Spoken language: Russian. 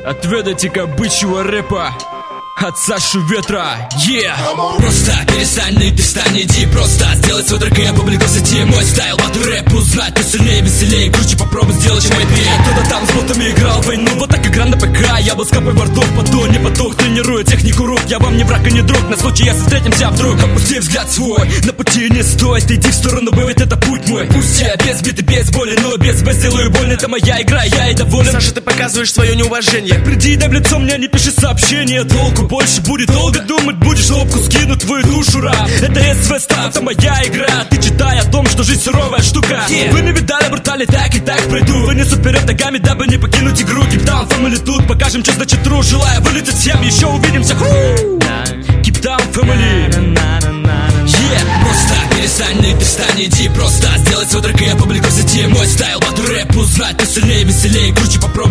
Отведайте-ка бычьего рэпа от Саши Ветра, Просто перестань ныть, ты встань, иди просто сделай свой трек и опубликуй в сети. Мой стайл, батл рэп, узнать, ты сильнее, веселее, круче, попробуй сделать, чем мой бит. Кто-то там с ботами играл в войну, вот так игра на ПК. Я был с капой во рту, в поту, не потух, тренирую технику рук. Я вам не враг и не друг, на случай, если встретимся вдруг. Опусти взгляд свой, на пути не стоит, иди в сторону, ведь это путь мой. Пусть я без биты, без боли, но без бэс делаю больно. Это моя игра, я и доволен. Саша, ты показываешь свое неуважение. Приди и дай в лицо мне, не пиши сообщения. Толку больше будет, долго думать будешь, лобку скину твою душу, раб. Это СВ став, это моя игра. Ты читай о том, что жизнь суровая штука. Вы не видали брутали, так и так пройду. Вынесу вперед ногами, дабы не покинуть игру. Keep down family тут, покажем, что значит true. Желаю вылететь всем, еще увидимся. Keep down family. Просто перестань ныть, ты встань, иди просто сделай свой трек и опубликуй в сети. Мой стайл, батл рэп, узнать, ты сильнее, веселее, круче, попробуй